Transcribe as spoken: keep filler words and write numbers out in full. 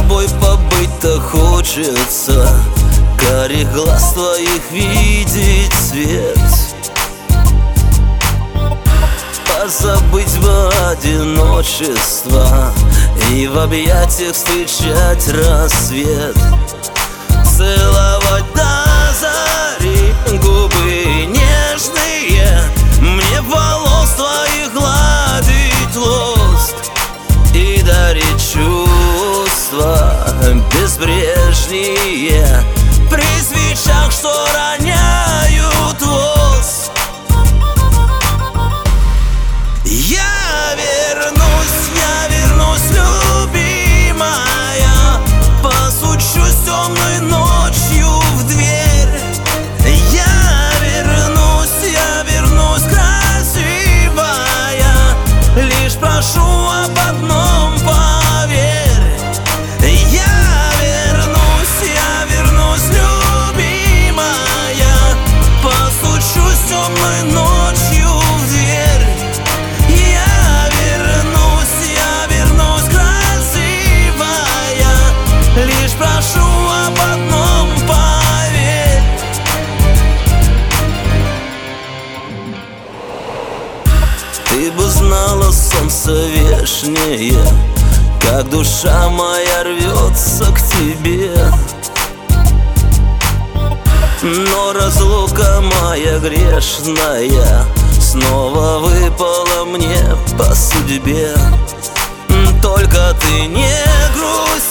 тобой побыть-то хочется, карих глаз твоих видеть свет. Позабыть бы одиночество и в объятиях встречать рассвет. Целовать до зари губы нежные, мне волос твоих гладить лост и дарить чувства безбрежние при свечах, что роняют воск. Я вернусь, я вернусь, любимая, постучусь темной ночью в дверь. Я вернусь, я вернусь, красивая, лишь прошу об одном, поверь. Я вернусь, я вернусь, любимая, постучусь темной ночью в дверь. Я вернусь, я вернусь, красивая, лишь прошу об одном, поверь. Ты бы знала солнце вешнее, как душа моя рвется к тебе. Но разлука моя грешная снова выпала мне по судьбе. Только ты не грусти,